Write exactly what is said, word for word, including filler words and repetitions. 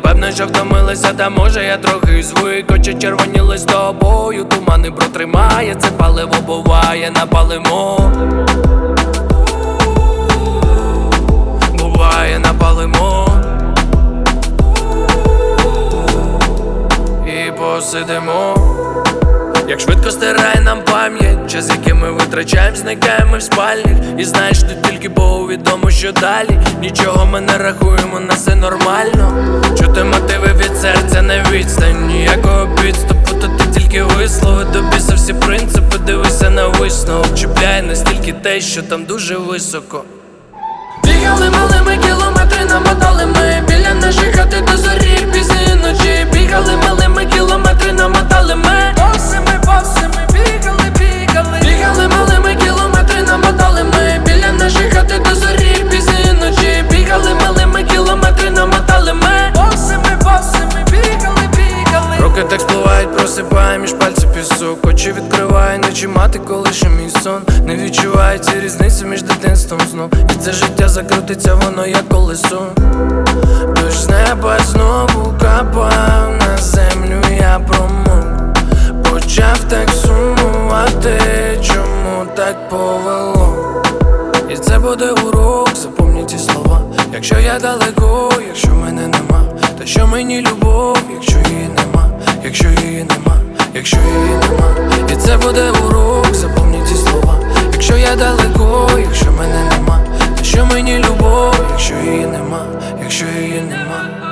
Певно, що втомилися, та може я трохи звик. Очі червоніли з тобою, тумани протримає, це паливо буває, напалимо. Буває, напалимо. І посидимо. Як швидко стирає нам пам'ять, час, який ми витрачаємо, зникаємо в спальнях. І знаєш, тут тільки Богу відомо, що далі. Нічого ми не рахуємо, на все нормально. Чути мотиви від серця, не відстань. Ніякого підступу, то ти тільки вислови. До біса всі принципи, дивися на висновок. Чіпляє настільки те, що там дуже високо. Бігали малими кілометри, намотали ми біля нашої хати до зорі пізні ночі. Бігали малими кілометри, намотали ми. Босими, босими, бігали, бігали. Бігали малими кілометри, намотали ми біля нашої хати до зорі пізні ночі. Бігали малими кілометри, намотали ми. Босими, босими, бігали, бігали. Руки так спливають, просипає між пальців пісок. Очі відкриває, ночі мати колише мій сон. Не відчувається різниці між дитинством знов. І це життя закрутиться, воно як колесо. Дощ з неба знову капав на землю, я промов. Почав так сумувати, чому так повело. І це буде урок, запомні ці слова. Якщо я далеко, якщо мене нема, то що мені любов, якщо її нема, якщо її нема, якщо її нема. І це буде урок, запомні ці слова. Якщо я далеко, якщо мене нема, то що мені любов, якщо її нема, якщо її нема.